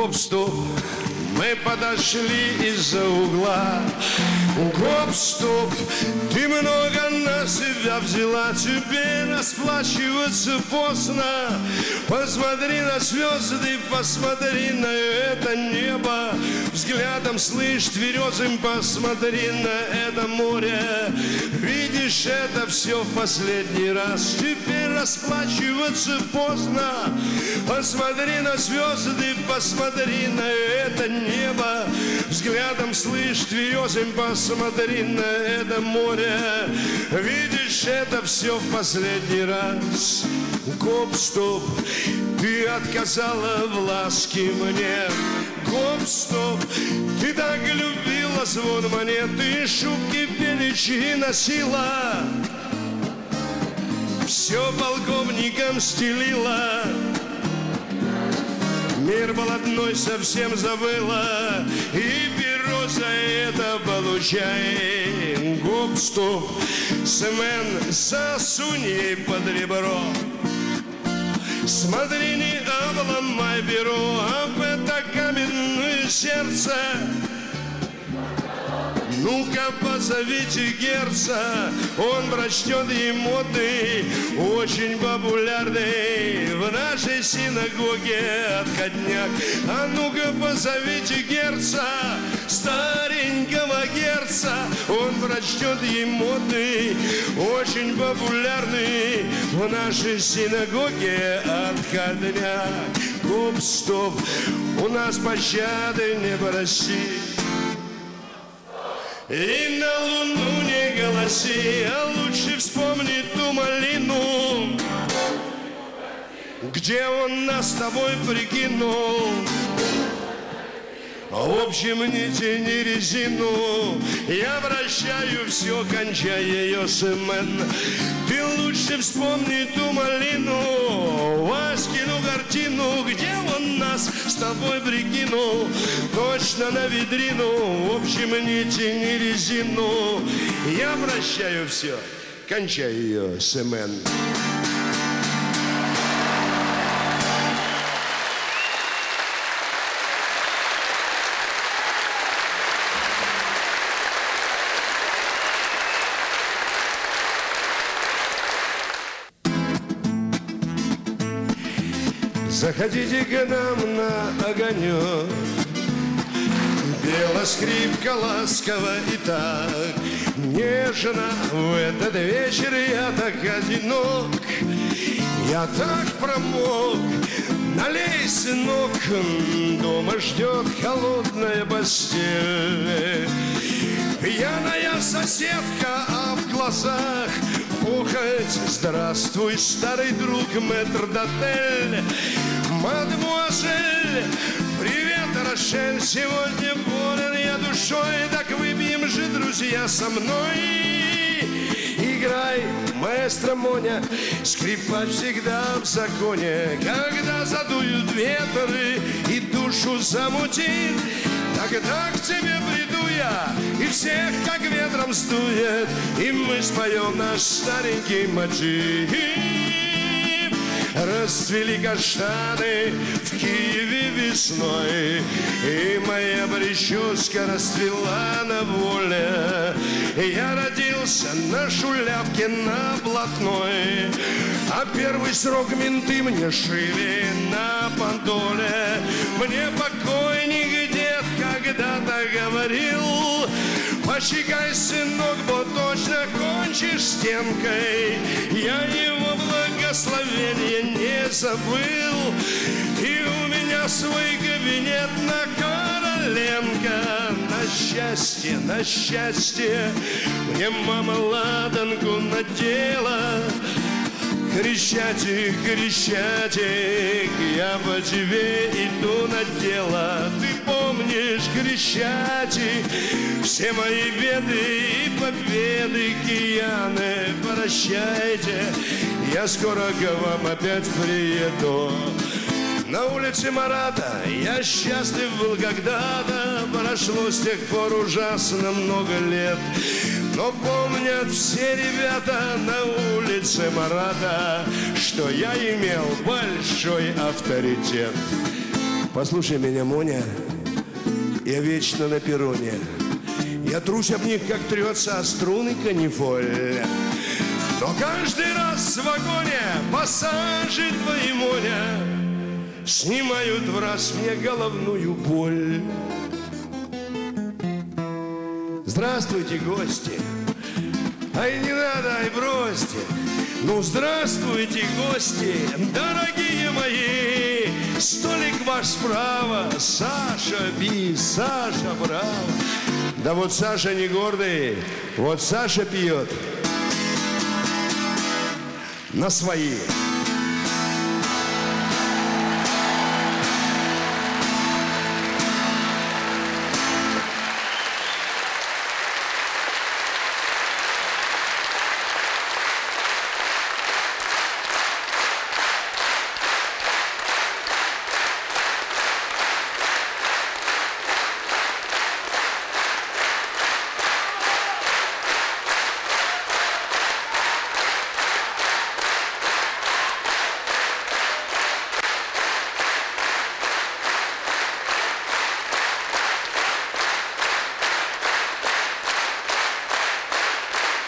Гоп-стоп, мы подошли из-за угла. Гоп-стоп, ты много на себя взяла, теперь расплачиваться поздно. Посмотри на звезды, посмотри на это небо. Взглядом слышь тверезым, посмотри на это море. Видишь, это все в последний раз, теперь расплачиваться поздно. Посмотри на звезды, посмотри на это небо. Взглядом слышь тверезым, посмотри на это море. Видишь, это все в последний раз. Гоп-стоп, ты отказала в ласке мне. Гоп-стоп, ты так любила звон монеты, шубки пеличи носила, все полковникам стелила. Мир болотной совсем забыла, и перо за это получай. Гоп-стоп, Семен, засунь ей под ребро. Смотри, не обломай перо, об это каменное сердце. Ну-ка, позовите Герца, он прочтет ей модный, очень популярный в нашей синагоге отходняк. А ну-ка, позовите Герца, старенького Герца, он прочтет ей модный, очень популярный в нашей синагоге отходняк. Гоп-стоп, у нас пощады не проси. И на луну не голоси, а лучше вспомни ту малину, где он нас с тобой прикинул. В общем, не тяни резину, я прощаю все, кончай ее, Семен. Ты лучше вспомни ту малину, Васькину картину, где он нас с тобой прикинул. Точно на витрину, в общем, не тяни резину, я прощаю все, кончай ее, Семен. Заходите к нам на огонек, пела скрипка ласково и так нежно. В этот вечер я так одинок, я так промок. Налей, сынок, дома ждет холодная постель. Пьяная соседка, а в глазах похоть. Здравствуй, старый друг, метрдотель. Мадемуазель, привет, Рошель. Сегодня болен я душой, так выпьем же, друзья, со мной. Играй, маэстро Моня, скрипач всегда в законе. Когда задуют ветры и душу замутит, тогда к тебе приду я, и всех как ветром сдует, и мы споем наш старенький мотив. Расцвели каштаны в Киеве весной, и моя прическа расцвела на воле. Я родился на шулявке на блатной, а первый срок менты мне шили на понтоле. Мне покойник дед когда-то говорил: почекай, сынок, бо точно кончишь стенкой. Я его благословение не забыл, и у меня свой кабинет на Короленко. На счастье, мне мама ладанку надела. Крещатик, Крещатик, я по тебе иду на дело. Ты помнишь, Крещатик, все мои беды и победы, кияны, прощайте, я скоро к вам опять приеду. На улице Марата я счастлив был когда-то, прошло с тех пор ужасно много лет. Но помнят все ребята на улице Марата, что я имел большой авторитет. Послушай меня, Моня, я вечно на перроне. Я трусь об них, как трется о струны канифоль. Но каждый раз в вагоне пассажи твои, Моня, снимают в раз мне головную боль. Здравствуйте, гости. Ай, не надо, ай, бросьте. Ну, здравствуйте, гости, дорогие мои. Столик ваш справа, Саша, бис, Саша, браво. Да вот Саша не гордый, вот Саша пьет на свои.